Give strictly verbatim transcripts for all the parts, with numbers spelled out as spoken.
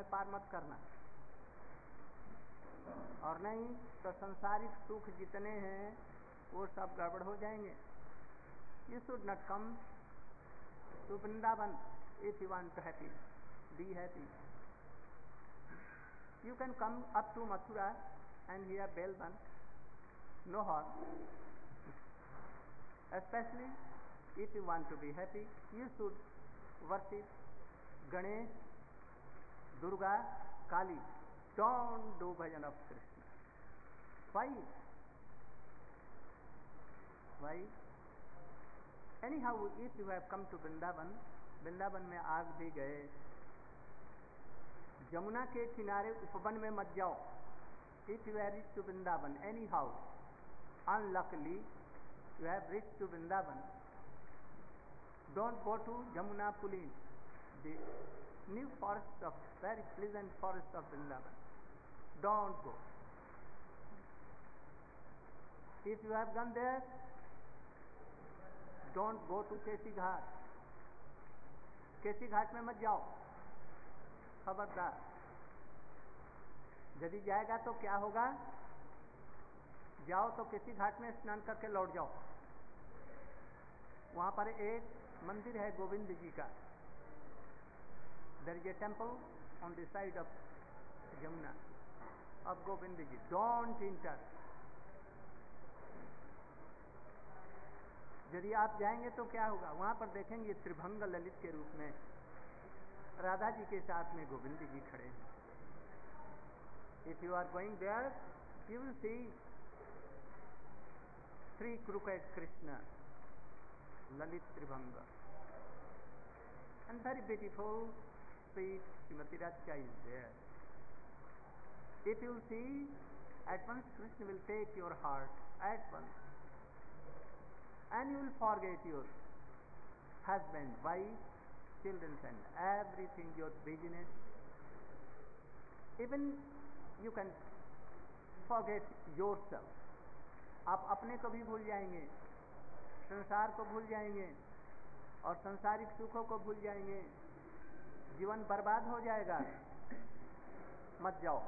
पार मत करना, और नहीं तो संसारिक सुख जितने हैं वो सब गड़बड़ हो जाएंगे। You should not come to Vrindavan if you want to happy be happy. You can come up to Mathura and here Bel Ban, no harm. Especially if you want to be happy, you should worship Ganesh, Durga, Kali. Don't do bhajan of Krishna. Why? Why? Anyhow, if you have come to Vrindavan, Vrindavan में आग भी गए, जमुना के किनारे उपवन में मत जाओ. If you have reached to Vrindavan, anyhow, unluckily you have reached to Vrindavan, don't go to Jamuna Pulin, the new forest of, very pleasant forest of Vrindavan. Don't go. If you have gone there, don't go to Keshi Ghat. केसी घाट में मत जाओ, खबरदार. यदि जाएगा तो क्या होगा, जाओ तो केसी घाट में स्नान करके लौट जाओ. वहां पर एक मंदिर है गोविंद जी का. There is a temple on the side of Yamuna of Govind ji. Don't enter. यदि आप जाएंगे तो क्या होगा, वहां पर देखेंगे त्रिभंग ललित के रूप में राधा जी के साथ में गोविंद जी खड़े हैं. If you are going there, you will see three crooked Krishna, Lalit Tribhanga, and very beautiful, sweet Srimati Radhika is there. If you see, at once Krishna will take your heart, at once, and you will forget your husband, wife, children, and everything, your business. Even you can forget yourself. आप अपने को भी भूल जाएंगे, संसार को भूल जाएंगे, और संसारिक सुखों को भूल जाएंगे. जीवन बर्बाद हो जाएगा. मत जाओ.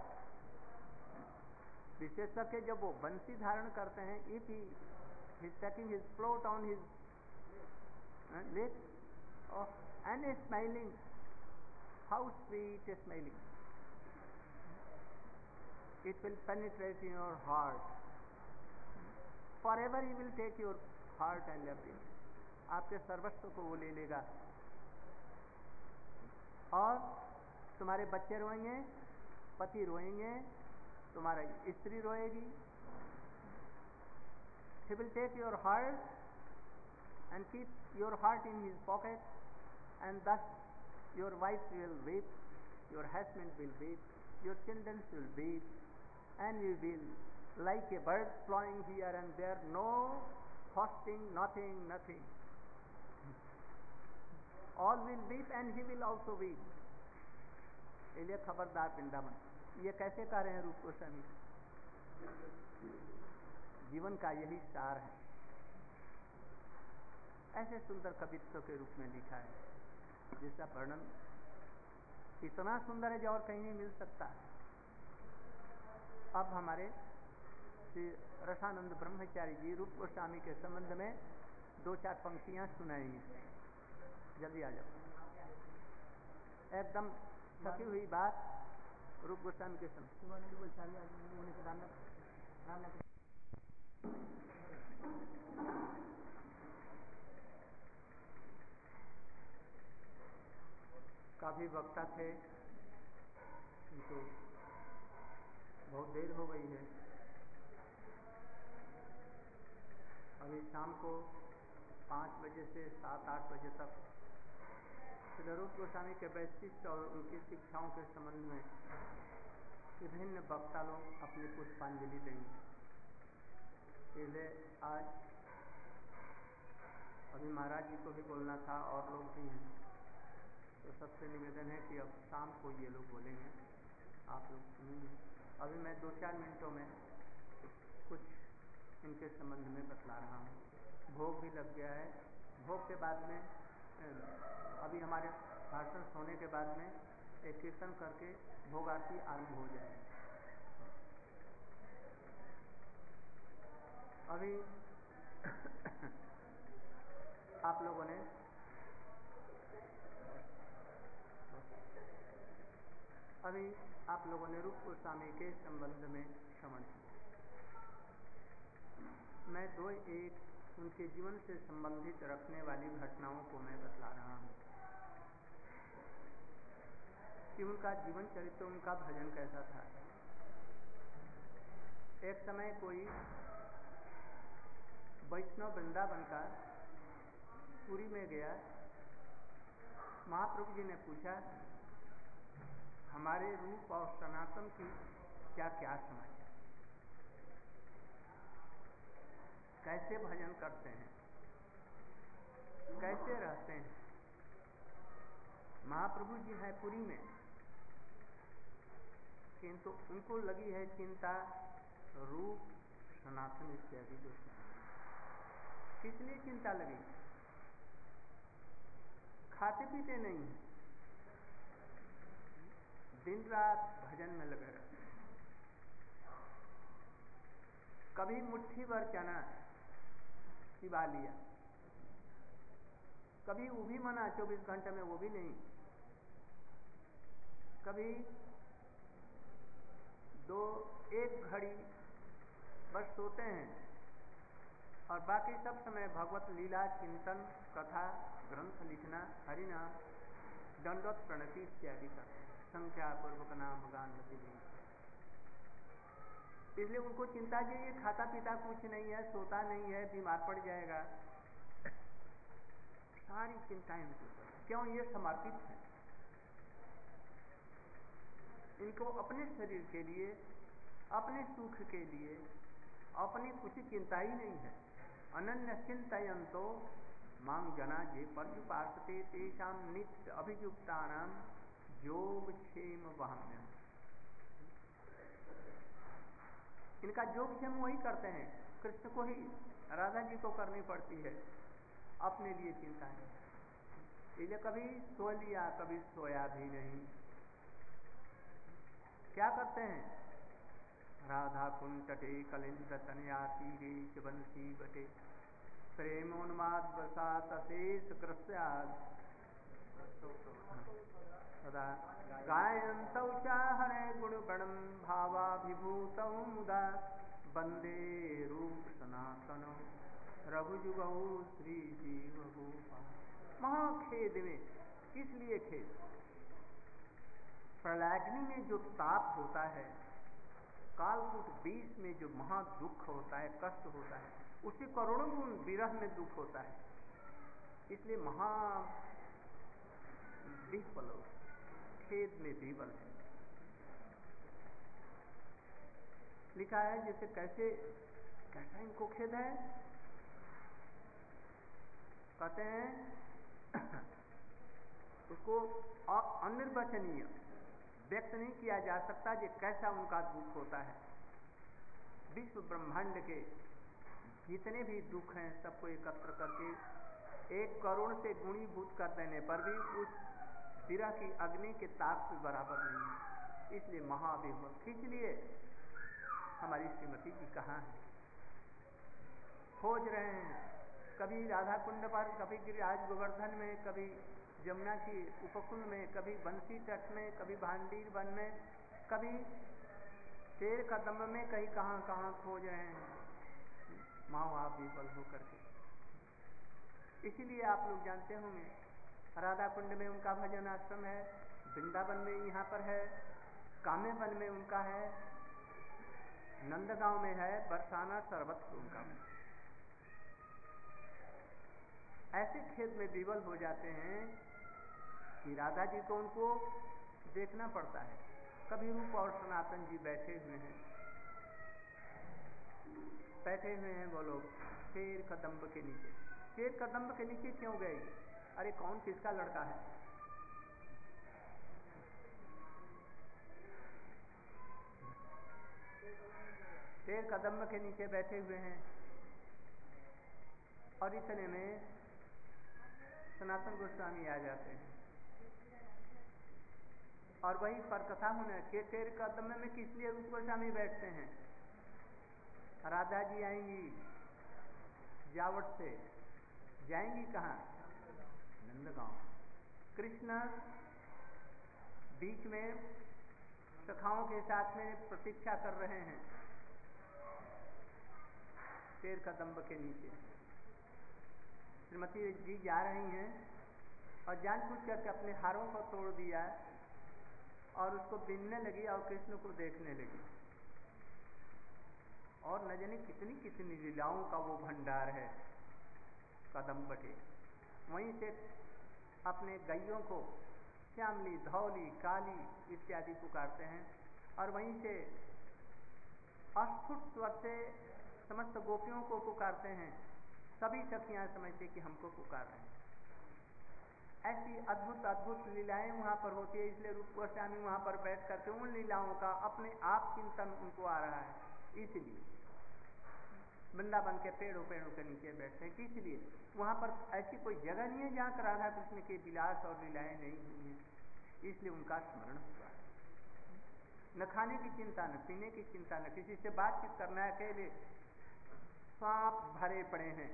विशेष करके जब वो बंसी धारण करते हैं, if he is taking his float on his uh, lips, oh, and is smiling, how sweet is smiling. It will penetrate in your heart. Forever he will take your heart and everything. आपके सर्वस्व को वो ले लेगा, और तुम्हारे बच्चे रोएंगे, पति रोएंगे, तुम्हारा स्त्री रोएगी. He will take your heart and keep your heart in his pocket, and thus your wife will weep, your husband will weep, your children will weep, and you will like a bird flying here and there, no fasting, nothing, nothing. All will weep and he will also weep. इसलिए खबरदार वृंदावन. ये कैसे कह रहे हैं रूप गोस्वामी? जीवन का यही सार है. ऐसे सुंदर कवित्व के रूप में लिखा है, जिसका वर्णन इतना सुंदर है जो और कहीं नहीं मिल सकता. अब हमारे श्री रसानंद ब्रह्मचारी जी रूप गोस्वामी के संबंध में दो चार पंक्तियां सुनाएंगे. जल्दी आ जाओ. एकदम थकी हुई बात रूप गोस्वामी के संबंध. काफी वक्ता थे, किंतु बहुत देर हो गई है. अभी शाम को पाँच बजे से सात आठ बजे तक श्री रूप गोस्वामी के वैशिष्ट और उनकी शिक्षाओं के संबंध में विभिन्न वक्ता लोग अपनी पुष्पांजलि देंगे. इसलिए आज अभी महाराज जी को भी बोलना था, और लोग भी हैं, तो सबसे निवेदन है कि अब शाम को ये लोग बोलेंगे, आप लोग सुनिए. अभी मैं दो चार मिनटों में कुछ इनके संबंध में बतला रहा हूँ. भोग भी लग गया है. भोग के बाद में अभी हमारे भाषण होने के बाद में एक कीर्तन करके भोग आरती आरंभ हो जाए। अभी आप लोगों ने अभी आप लोगों ने रूप गोस्वामी के संबंध में श्रवण किया। मैं दो एक उनके जीवन से संबंधित रखने वाली घटनाओं को मैं बतला रहा हूँ कि उनका जीवन चरित्र, उनका भजन कैसा था। एक समय कोई वैष्णव वृंदावन का पुरी में गया। महाप्रभु जी ने पूछा, हमारे रूप और सनातन की क्या क्या समझ है, कैसे भजन करते हैं, कैसे रहते हैं। महाप्रभु जी हैं पुरी में, किंतु उनको लगी है चिंता रूप सनातन इत्यादि जो है। किस लिए चिंता लगी? खाते पीते नहीं, दिन रात भजन में लगे रहते। कभी मुट्ठी भर चना चिबा लिया, कभी वो भी मना चौबीस घंटे में, वो भी नहीं। कभी दो एक घड़ी बस सोते हैं और बाकी सब समय भगवत लीला चिंतन, कथा, ग्रंथ लिखना, हरिनाम, दंडवत प्रणति इत्यादि करते हैं, संख्या पूर्वक नाम गान गति। इसलिए उनको चिंता कि ये खाता पीता कुछ नहीं है, सोता नहीं है, बीमार पड़ जाएगा। सारी चिंताएं इनको, क्यों? ये समर्पित है। इनको अपने शरीर के लिए, अपने सुख के लिए, अपनी कुछ चिंता ही नहीं है। अनन्य चिंतयन्तो मांग जना जे पर्युपासते तेषाम नित्य अभियुक्तानाम योगक्षेम वहाम्यहम्। इनका योगक्षेम वही करते हैं, कृष्ण को ही, राधा जी को करनी पड़ती है, अपने लिए चिंता नहीं। इसलिए कभी सो लिया, कभी सोया भी नहीं। क्या करते हैं? राधा कुंटटे कलिंद तनया तीरे च बंसी बटे प्रेमोन्माद वसात अशेष कृस्याद सदा गायन्तौ च हरे गुणगणं भावाभिभूतौ मुदा वंदे रूप सनातनौ रघुजुगौ श्री जीव गोपाल। महाखेद में, किस लिए खेद? प्रलयाग्नि में जो ताप होता है, कालकूट बीस में जो महा दुख होता है, कष्ट होता है, उससे करोड़ों गुण विरह में दुख होता है। इसलिए महा विफल, खेद में विवल है। लिखा है जैसे कैसे, कैसा इनको खेद है। कहते हैं उसको अनिर्वचनीय व्यक्त नहीं किया जा सकता कि कैसा उनका दुख होता है। विश्व ब्रह्मांड के जितने भी दुख हैं सबको एकत्र करके एक करोड़ से गुणीभूत कर देने पर भी उस विरह की अग्नि के ताप के बराबर नहीं है। इसलिए महाविभव। इसलिए हमारी श्रीमती जी कहाँ है? खोज रहे हैं, कभी राधा कुंड पर, कभी गिरिराज गोवर्धन में, कभी जमुना की उपकूल में, कभी बंसी तट में, कभी भांडीर वन में, कभी शेर कदम में, कहीं कहाँ कहाँ खोज रहे हैं महाविफल होकर के। इसीलिए आप लोग जानते होंगे राधा कुंड में उनका भजन आश्रम है, वृंदावन में यहाँ पर है, कामे वन में उनका है, नंदगांव में है, बरसाना सर्वत्र उनका है। ऐसे खेत में विवल हो जाते हैं कि राधा जी को उनको देखना पड़ता है। कभी रूप और सनातन जी बैठे हुए हैं, बैठे हुए हैं वो लोग शेर कदम्ब के नीचे। शेर कदम्ब के नीचे क्यों गए? अरे कौन किसका लड़का है? शेर कदम्ब के नीचे बैठे हुए हैं और इतने में सनातन गोस्वामी आ जाते हैं। और वही पर कथा होने के तेरे कदम में किस लिए रूप गोस्वामी बैठते हैं। राधा जी आएंगी जावट से, जाएंगी कहाँ? नंदगांव। कृष्ण बीच में सखाओं के साथ में प्रतीक्षा कर रहे हैं पेड़ कदम्ब के नीचे। श्रीमती जी जा रही हैं और जानबूझ करके अपने हारों को तोड़ दिया और उसको बिनने लगी और कृष्ण को देखने लगी। और न जाने कितनी कितनी लीलाओं का वो भंडार है कदम्ब के। वहीं से अपने गैयों को श्यामली, धौली, काली इत्यादि पुकारते हैं और वहीं से अस्फुट स्वर से समस्त गोपियों को पुकारते हैं। सभी सखियां समझते कि हमको पुकार रहे हैं। ऐसी अद्भुत अद्भुत लीलाएं वहाँ पर होती है। इसलिए रूप गोस्वामी वहाँ पर बैठ करके उन लीलाओं का अपने आप चिंतन उनको आ रहा है। इसलिए वृंदावन के पेड़ों पेड़ों के नीचे बैठते हैं। किस लिए? वहाँ पर ऐसी कोई जगह नहीं है जहाँ राधा कृष्ण के विलास और लीलाएं नहीं हुई हैं, इसलिए उनका स्मरण हुआ। न खाने की चिंता, न पीने की चिंता, न किसी से बातचीत करना है। अकेले सांप भरे पड़े हैं,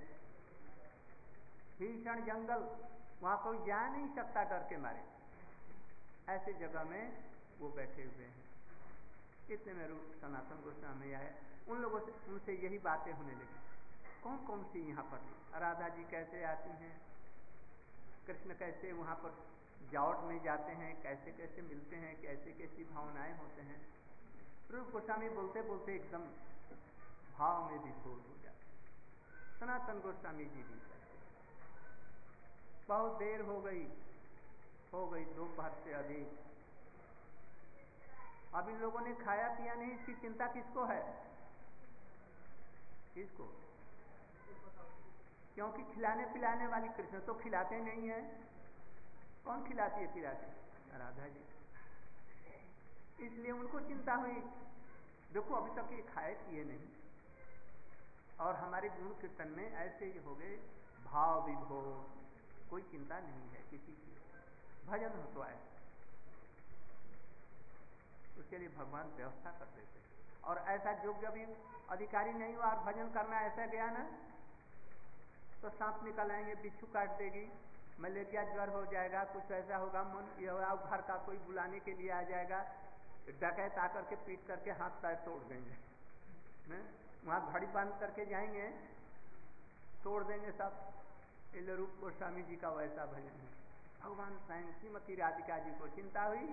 भीषण जंगल, वहाँ कोई जा नहीं सकता डर के मारे। ऐसे जगह में वो बैठे हुए हैं। इतने में रूप सनातन गोस्वामी आए। उन लोगों से उनसे यही बातें होने लगी। कौन कौन सी यहाँ पर राधा जी कैसे आती हैं, कृष्ण कैसे वहाँ पर जावट में जाते हैं, कैसे कैसे मिलते हैं, कैसे कैसी भावनाएं होते हैं। रूप गोस्वामी बोलते बोलते एकदम भाव में विभोर हो जाते। सनातन गोस्वामी जी भी कहते। बहुत देर हो गई हो गई दोपहर से अधिक। अब इन लोगों ने खाया पिया नहीं, इसकी चिंता किसको है? किसको? क्योंकि खिलाने पिलाने वाली कृष्ण तो खिलाते नहीं है। कौन खिलाती है पिलाती? राधा जी। इसलिए उनको चिंता हुई, देखो अभी तक ये खाए पिए नहीं और हमारे गुण कीर्तन में ऐसे ही हो गए भाव विभोर। कोई चिंता नहीं है किसी की, भजन हो तो आए। उसके लिए भगवान व्यवस्था कर देते। और ऐसा योग्य भी अधिकारी नहीं हुआ और भजन करना ऐसा गया ना तो सांप निकल आएंगे, बिच्छू काट देगी, मलेरिया ज्वर हो जाएगा, कुछ ऐसा होगा, मन ये होगा, घर का कोई बुलाने के लिए आ जाएगा, डकैत आकर के पीट करके हाथ पैर तोड़ देंगे। वहाँ घड़ी बांध करके जाएंगे, तोड़ देंगे सब। इसलिए रूप गोस्वामी जी का वैसा भजन है। भगवान स्वयं श्रीमती राधिका जी को चिंता हुई,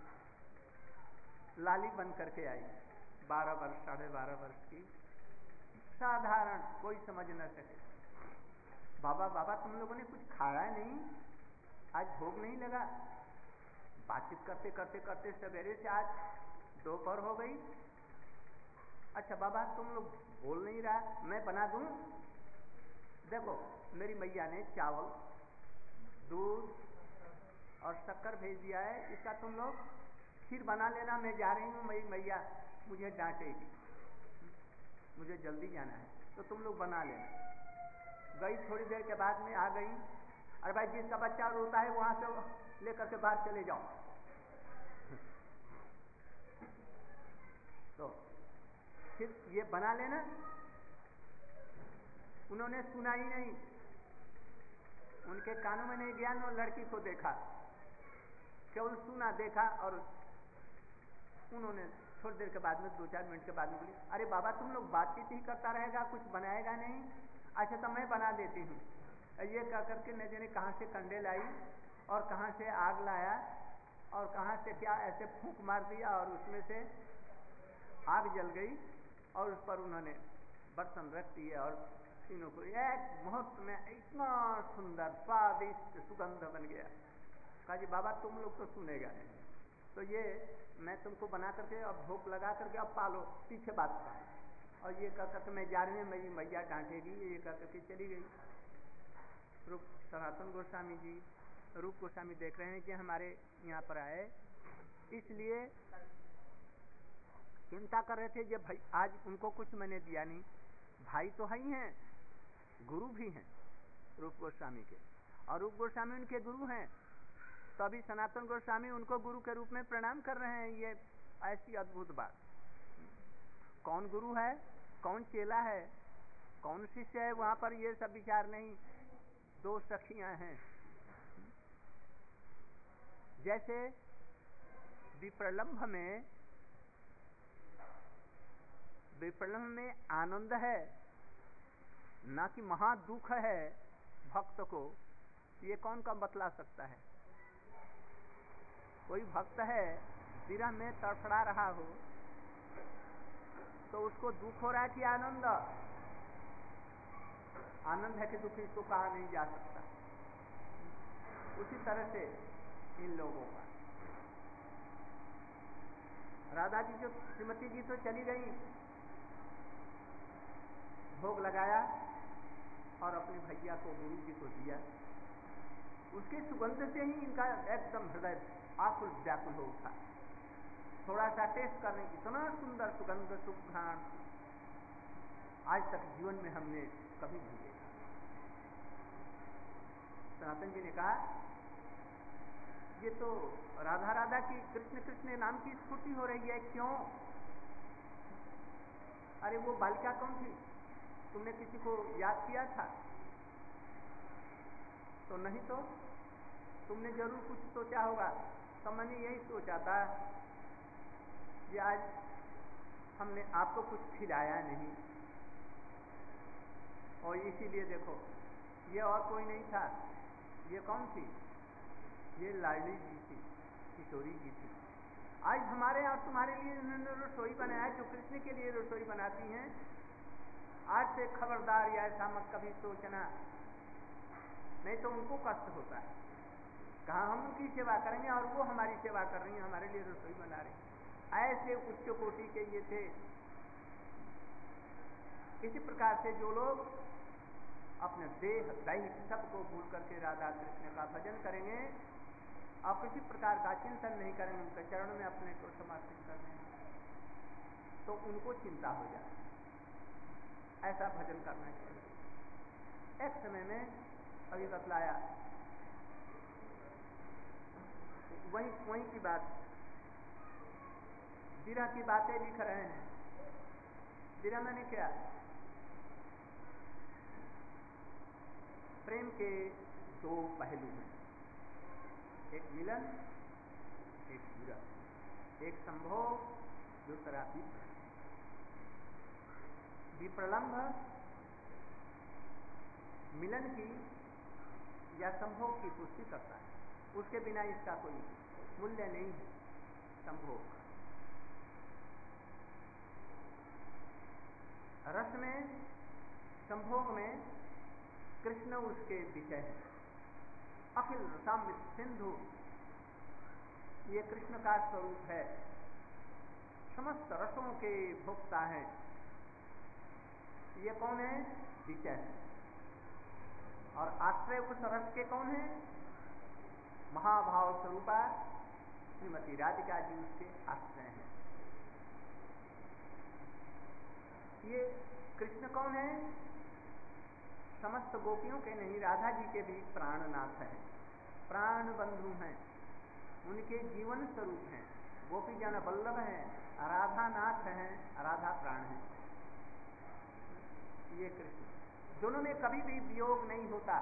लाली बन करके आई, बारह वर्ष साढ़े बारह वर्ष की, साधारण, कोई समझ न सके। बाबा बाबा तुम लोगों ने कुछ खाया नहीं, आज भोग नहीं लगा? बातचीत करते करते करते सवेरे से आज दोपहर हो गई। अच्छा बाबा तुम लोग बोल नहीं रहा, मैं बना दूं? देखो मेरी मैया ने चावल, दूध और शक्कर भेज दिया है, इसका तुम लोग खीर बना लेना। मैं जा रही हूँ, मेरी मैया मुझे डांटेगी, मुझे जल्दी जाना है, तो तुम लोग बना लेना। गई, थोड़ी देर के बाद में आ गई। अरे भाई जिसका बच्चा रोता है वहां से लेकर के बाहर चले जाओ। तो फिर ये बना लेना। उन्होंने सुना ही नहीं, उनके कानों में नहीं गया। वो लड़की को देखा, केवल सुना, देखा। और उन्होंने थोड़ी देर के बाद में, दो चार मिनट के बाद में बोली, अरे बाबा तुम लोग बातचीत ही करता रहेगा, कुछ बनाएगा नहीं? अच्छा तो मैं बना देती हूँ। ये कह करके न जाने कहाँ से कंडे लाई और कहाँ से आग लाया और कहाँ से क्या ऐसे फूंक मार दिया और उसमें से आग जल गई और उस पर उन्होंने बर्तन रख दिए और तीनों को एक मुहूर्त में इतना सुंदर स्वादिष्ट सुगंध बन गया। कहा जी बाबा तुम लोग तो सुनेगा नहीं, तो ये मैं तुमको बना करके अब भोग लगा करके अब पालो, पीछे बात का। और ये कह करके मैं जा रही हूँ, मेरी मैया डांटेगी, ये कह करके चली गई। रूप सनातन गोस्वामी जी, रूप गोस्वामी देख रहे हैं कि हमारे यहाँ पर आए, इसलिए चिंता कर रहे थे। ये भाई आज उनको कुछ मैंने दिया नहीं, भाई तो है ही हैं, गुरु भी हैं रूप गोस्वामी के, और रूप गोस्वामी उनके गुरु हैं। तो अभी सनातन गोस्वामी उनको गुरु के रूप में प्रणाम कर रहे हैं। ये ऐसी अद्भुत बात। कौन गुरु है, कौन चेला है, कौन शिष्य है, वहां पर ये सब विचार नहीं। दो सखियां हैं। जैसे विप्रलंभ में विप्रलंभ में आनंद है, ना कि महा दुख है भक्त को, ये कौन का बतला सकता है? कोई भक्त है विरह में तड़फड़ा रहा हो तो उसको दुख हो रहा है कि आनंद? आनंद है कि दुख, इसको कहा नहीं जा सकता। उसी तरह से इन लोगों का, राधा जी जो श्रीमती जी तो चली गई, भोग लगाया और अपने भैया को, गुरु जी को दिया। उसकी सुगंध से ही इनका एकदम हृदय आकुल व्याकुल हो उठा। थोड़ा सा टेस्ट करने की, इतना सुंदर सुगंध सुघ्राण आज तक जीवन में हमने कभी नहीं देखा। सनातन जी ने कहा, ये तो राधा राधा की, कृष्ण कृष्ण नाम की स्फूर्ति हो रही है, क्यों? अरे वो बालिका कौन थी? तुमने किसी को याद किया था? तो नहीं तो तुमने जरूर कुछ सोचा होगा। तो मैंने यही सोचा था कि आज हमने आपको कुछ खिलाया नहीं, और इसीलिए देखो, ये और कोई नहीं था। ये कौन थी? ये लाडली जी थी, किशोरी जी थी। आज हमारे और तुम्हारे लिए उन्होंने रसोई बनाया, जो कृष्ण के लिए रसोई बनाती हैं। आज से खबरदार, या ऐसा मत कभी सोचना, नहीं तो उनको कष्ट होता है। कहाँ हम उनकी सेवा करेंगे और वो हमारी सेवा कर रही हैं, हमारे लिए रसोई बना रही हैं। ऐसे उच्च कोटि के ये थे। इसी प्रकार से जो लोग अपने देह दैहिक सबको भूल करके राधा कृष्ण का भजन करेंगे और किसी प्रकार का चिंतन नहीं करेंगे, उनके चरणों में अपने को समर्पित करने, तो उनको चिंता हो जाए। ऐसा भजन करना चाहिए। एक समय में अभी बतलाया, वही वही की बात, विरह की बातें लिख रहे हैं। विरह मैंने क्या? प्रेम के दो पहलू हैं, एक मिलन, एक विरह, एक संभोग, दूसरा विप्रलंभ। विप्रलंभ मिलन की या संभोग की पुष्टि करता है, उसके बिना इसका कोई मूल्य नहीं है। संभोग रस में, संभोग में कृष्ण उसके विषय है। अखिल रसामृत सिंधु, ये कृष्ण का स्वरूप है। समस्त रसों के भोक्ता हैं। ये कौन है? विषय है। और आश्रय उस रस के कौन है? महाभाव स्वरूपा श्रीमती राधिका जी उसके आश्रय हैं। ये कृष्ण कौन है? समस्त गोपियों के नहीं, राधा जी के भी प्राणनाथ हैं, प्राण बंधु हैं, उनके जीवन स्वरूप हैं। गोपी जन वल्लभ हैं, राधा नाथ हैं, राधा प्राण हैं। ये कृष्ण, दोनों में कभी भी वियोग नहीं होता।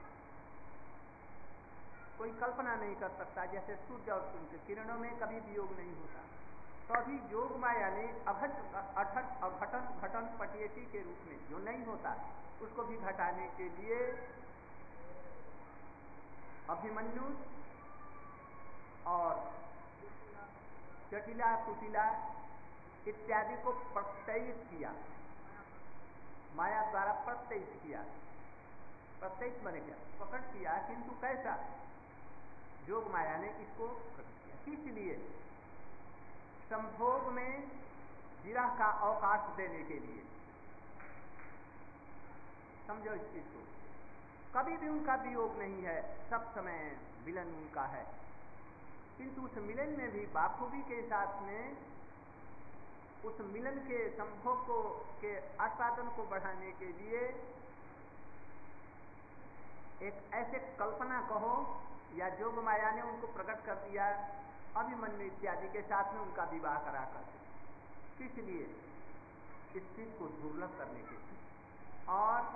कोई कल्पना नहीं कर सकता, जैसे सूर्य और उनके किरणों में कभी वियोग नहीं होता। तो अभी योग माया ने अघट अठट अघटन घटन पटियती के रूप में जो नहीं होता, उसको भी घटाने के लिए अभिमन्यु और जटिला कुटिला इत्यादि को प्रत्ययित किया, माया द्वारा प्रत्ययित किया। प्रत्ययित बने क्या? प्रकट किया, किंतु कैसा? योग माया ने इसको प्रकट किया। किस लिए? संभोग में विरह का अवकाश देने के लिए। समझो इस चीज को। कभी भी उनका वियोग नहीं है, सब समय मिलन उनका है, किंतु उस मिलन में भी बाखूबी के साथ में उस मिलन के संभोग को के आस्वादन को बढ़ाने के लिए एक ऐसे कल्पना कहो या जोग माया ने उनको प्रकट कर दिया अभिमन्यु इत्यादि के साथ में उनका विवाह करा कर, किस लिए? इस चीज को दुर्लभ करने के लिए, और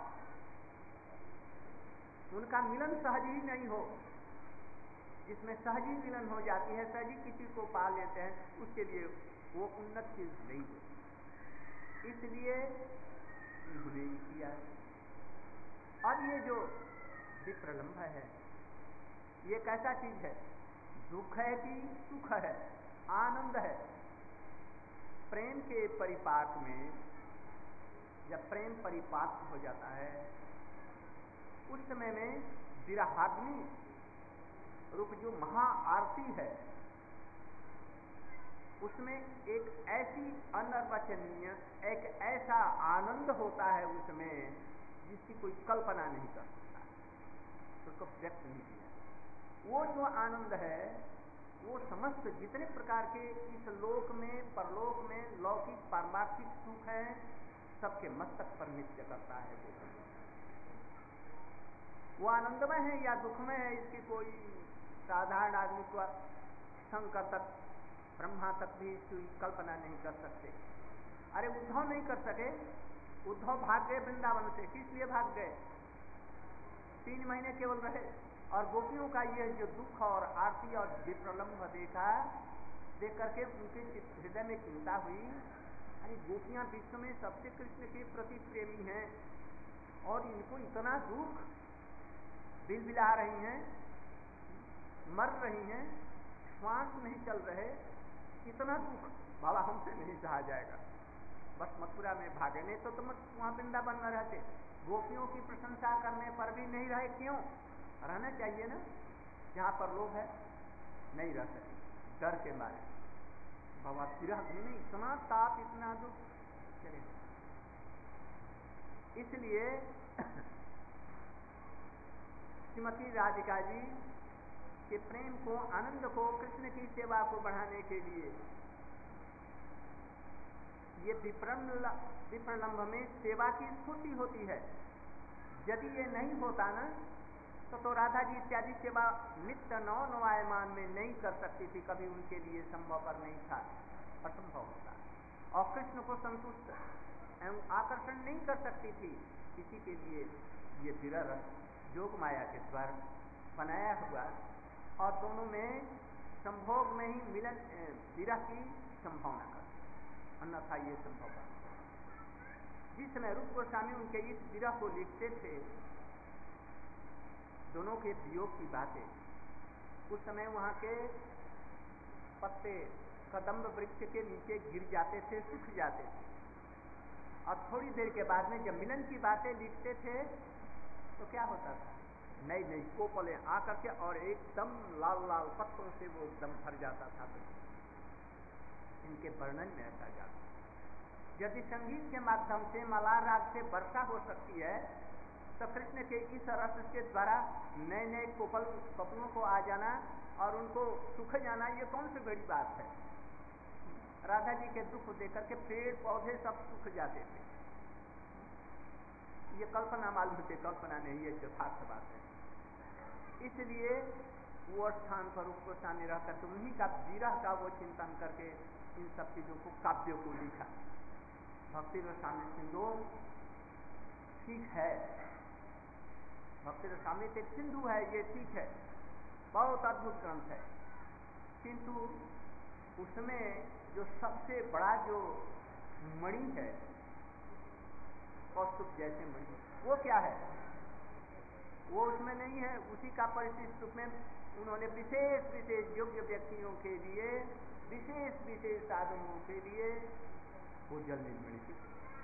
उनका मिलन सहज ही नहीं हो, जिसमें सहजी मिलन हो जाती है, सहजी किसी को पा लेते हैं, उसके लिए वो उन्नत चीज नहीं है, इसलिए इन्होंने ही किया है। अब ये जो विप्रलंभ है, ये कैसा चीज है? दुख है कि सुख है, आनंद है? प्रेम के परिपाक में जब प्रेम परिपाक हो जाता है, उस समय में विरहाग्नि रूप जो महा आरती है, उसमें एक ऐसी अनर्वचनीय, एक ऐसा आनंद होता है उसमें जिसकी कोई कल्पना नहीं कर सकता, उसको व्यक्त नहीं किया। वो जो आनंद है वो समस्त जितने प्रकार के इस लोक में, परलोक में, लौकिक पारमार्थिक सुख है, सबके मस्तक पर नित्य करता है। वो वो आनंदमय है या दुखमय है, इसकी कोई साधारण आदमी को, शंकर तक, ब्रह्मा तक भी इसकी कल्पना नहीं कर सकते। अरे उद्धव नहीं कर सके, उद्धव भाग गए वृंदावन से, किस लिए भाग गए? तीन महीने केवल रहे, और गोपियों का यह जो दुख और आरती और विप्रलंभ देखा, देख करके उनके हृदय में चिंता हुई, अरे गोपियां विश्व में सबसे कृष्ण के प्रति प्रेमी हैं, और इनको इतना दुख, बिलबिला रही हैं, मर रही हैं, श्वास नहीं चल रहे, इतना दुख बाबा हमसे नहीं सहा जाएगा, बस मथुरा में भागे। नहीं तो तुम वहां वृंदावन में रहते, गोपियों की प्रशंसा करने पर भी नहीं रहे। क्यों? रहना चाहिए ना, जहां पर लोग है, नहीं रह सके, डर के मारे। बाबा विरह में इतना ताप, इतना दुख, चले। इसलिए श्रीमती राधिका जी के प्रेम को, आनंद को, कृष्ण की सेवा को बढ़ाने के लिए ये विप्रलंभ में सेवा की स्फूर्ति होती है। यदि ये नहीं होता ना, तो तो राधा जी इत्यादि सेवा नित्य नौ नवायमान में नहीं कर सकती थी, कभी उनके लिए संभवपर नहीं था, असंभव होता। और कृष्ण को संतुष्ट एवं आकर्षण नहीं कर सकती थी, किसी के लिए ये विरह रस जोग माया के द्वारा बनाया हुआ, और दोनों में संभोग में ही मिलन, विरह की संभावना कर, अन्यथा ये संभव नहीं। जिस समय रूप गोस्वामी उनके इस विरह को लिखते थे, दोनों के वियोग की बातें, उस समय वहां के पत्ते कदम्ब वृक्ष के नीचे गिर जाते थे, सूख जाते थे, और थोड़ी देर के बाद में जब मिलन की बातें लिखते थे तो क्या होता था? नई नई कोपलें आकर के और एकदम लाल लाल पत्तों से वो एकदम भर जाता था। तो इनके वर्णन में ऐसा जाता, यदि संगीत के माध्यम से, मलार राग से वर्षा हो सकती है, तो कृष्ण के इस रस के द्वारा नए नए कोपल कपलों को आ जाना और उनको सूख जाना, ये कौन सी बड़ी बात है? राधा जी के दुख देकर के पेड़ पौधे सब सूख जाते थे, ये कल्पना मालूम होती, कल्पना नहीं, ये यथार्थ बात है। इसलिए वो स्थान पर उसको सामने रहकर के उन्हीं का विरह का वो चिंतन करके इन सब चीजों को, काव्यों को लिखा। भक्ति रसामृत सिंधु ठीक है, भक्ति रसामृत एक सिंधु है, ये ठीक है, बहुत अद्भुत ग्रंथ है, किंतु उसमें जो सबसे बड़ा जो मणि है, कौस्तुभ जैसे मणि, वो क्या है? वो उसमें नहीं है। उसी का परिशिष्ट रूप में उन्होंने विशेष विशेष योग्य व्यक्तियों के लिए, विशेष विशेष साधनों के लिए वो जल निर्मणि की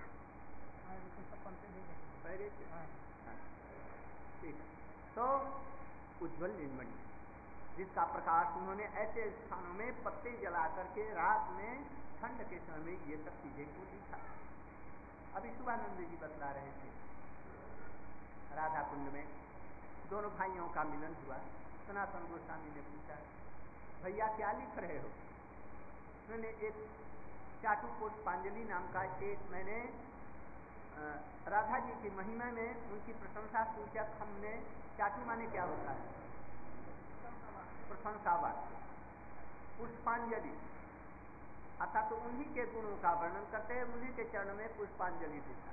ठीक है। तो उज्ज्वल निर्मणि, जिसका प्रकाश उन्होंने ऐसे स्थानों में पत्ते जला करके रात में ठंड के समय में ये सब चीजें को लिखा। अभी शुभानंद जी बतला रहे थे, राधा कुंड में दोनों भाइयों का मिलन हुआ। सनातन गोस्वामी ने पूछा, भैया क्या लिख रहे हो? मैंने एक चाटू पुष्पांजलि नाम का एक, मैंने राधा जी की महिमा में उनकी प्रशंसा सूचक हमने, चाटू माने क्या होता है? प्रशंसा वाक्य, पुष्पांजलि, अर्थात तो उन्हीं के गुणों का वर्णन करते हैं, उन्हीं के चरण में पुष्पांजलि देता है।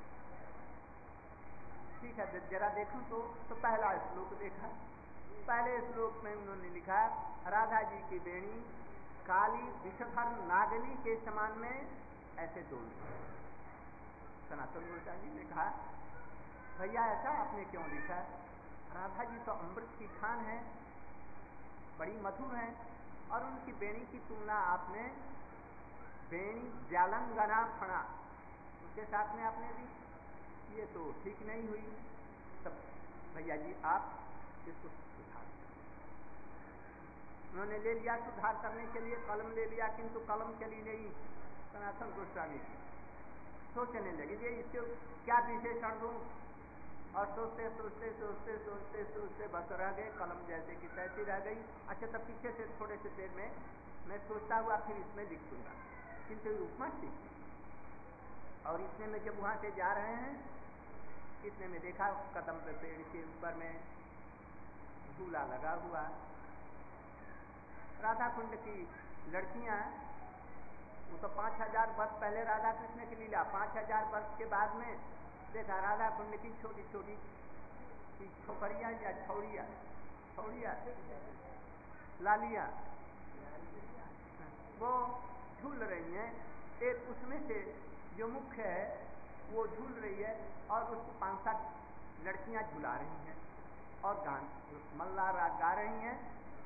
ठीक है, जरा देखूं तो, तो पहला श्लोक देखा। पहले श्लोक में उन्होंने लिखा, राधा जी की बेणी काली विषधर नागनी के समान में ऐसे डोलती है। सनातन गोस्वामी जी ने कहा, भैया ऐसा आपने क्यों लिखा? राधा जी तो अमृत की खान है, बड़ी मधुर है, और उनकी बेणी की तुलना आपने बेणी जालंगना फणा उसके साथ में आपने दी, ये तो ठीक नहीं हुई। तब भैया जी आप इसको सुधार। उन्होंने ले लिया सुधार करने के लिए, कलम ले लिया, किंतु कलम चली नहीं। सनातन गोस्वामी सोचने लगे ये इसके क्या विशेषण दूं, और सोचते सोचते सोचते सोचते सोचते बस रह गए, कलम जैसे कि तैसी रह गई। अच्छा, तब पीछे से थोड़े से देर में मैं सोचता हुआ फिर इसमें लिख दूंगा, किंतु उपमा ठीक थी। और इतने में जब वहाँ से जा रहे हैं, इतने में देखा कदम पेड़ के ऊपर में झूला लगा हुआ। राधा कुंड की लड़कियां, वो तो पाँच हजार वर्ष पहले राधा कृष्ण की लीला, पाँच हजार वर्ष के बाद में देखा राधा कुंड की छोटी छोटी छोकरियां या छौड़िया छौड़िया लालिया वो झूल रही हैं। एक उसमें से जो मुख्य है वो झूल रही है, और उसको पांच सात लड़कियां झुला रही हैं और गान मल्ला राग गा रही हैं।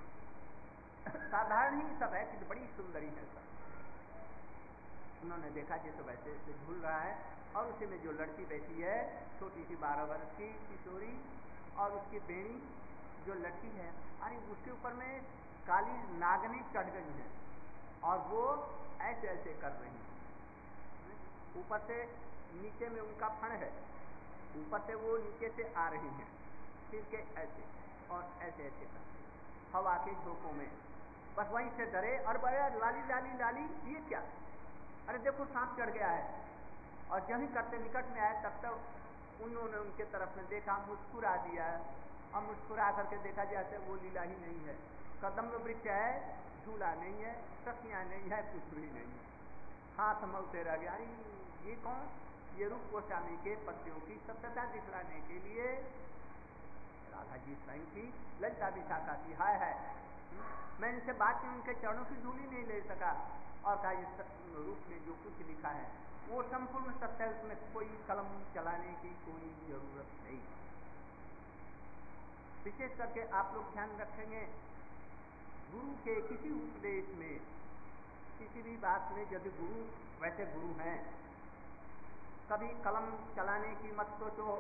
साधारण ही सब है कि बड़ी सुंदरी है सब। उन्होंने देखा जैसे वैसे से झूल रहा है, और उसी में जो लड़की बैठी है छोटी सी बारह वर्ष की किशोरी, और उसकी बेणी जो लड़की है, अरे उसके ऊपर में काली नागनी चढ़ गई है, और वो ऐसे ऐसे कर रही है। ऊपर से नीचे में उनका फण है, ऊपर से वो नीचे से आ रही हैं, फिर के ऐसे और ऐसे ऐसे कर हवा के झोंकों में, बस वहीं से डरे और बड़े लाली लाली लाली ये क्या, अरे देखो सांप चढ़ गया है। और जब ही करते निकट में आए तब तक उन्होंने उनके तरफ में देखा, मुस्कुरा दिया, और मुस्कुरा करके देखा जैसे वो लीला ही नहीं है। कदम वृक्ष है, झूला नहीं है, सखियां नहीं है, कुछ भी नहीं है, हाथ मलते रह गया। अरे ये कौन? ये रूप गोस्वामी के पद्यों की सत्यता दिखलाने के लिए राधा जी स्वयं की ललिता विशाखा की हाय है। मैं इनसे बात की, उनके चरणों की धूली नहीं ले सका, और कहा इस रूप में जो कुछ लिखा है वो संपूर्ण सत्य है, उसमें कोई कलम चलाने की कोई जरूरत नहीं। विशेष करके आप लोग ध्यान रखेंगे, गुरु के किसी उपदेश में, किसी भी बात में यदि गुरु वैसे गुरु हैं, कभी कलम चलाने की मत सोचो,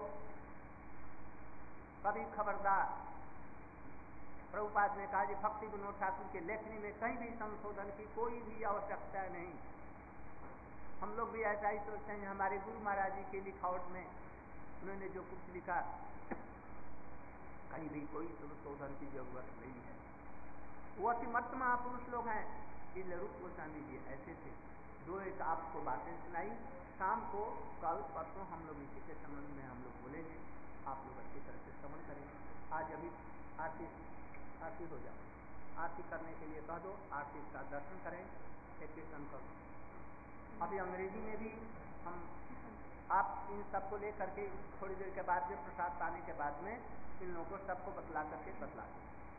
कभी खबरदार। प्रभुपाद ने कहा कि भक्ति विनोद ठाकुर के लेखनी में कहीं भी संशोधन की कोई भी आवश्यकता नहीं। हम लोग भी ऐसा ही सोचते हैं, हमारे गुरु महाराज जी के लिखावट में उन्होंने जो कुछ लिखा कहीं भी कोई संशोधन की जरूरत नहीं है। वो अतिमत्त महापुरुष लोग हैं। इसलिए रूप गोस्वामी जी ऐसे थे। दो एक आपको बातें सुनाई, शाम को कल परसों हम लोग इसी के संबंध में हम लोग बोलेंगे, आप लोग अच्छी तरह से श्रवण करेंगे। आज अभी आरती आरती हो जाओ, आरती करने के लिए कह दो, आरती का दर्शन करें, एक कीर्तन करो। अभी अंग्रेजी में भी हम आप इन सबको लेकर के थोड़ी देर के बाद में प्रसाद पाने के बाद में इन लोगों को सबको बतला करके बतला दें।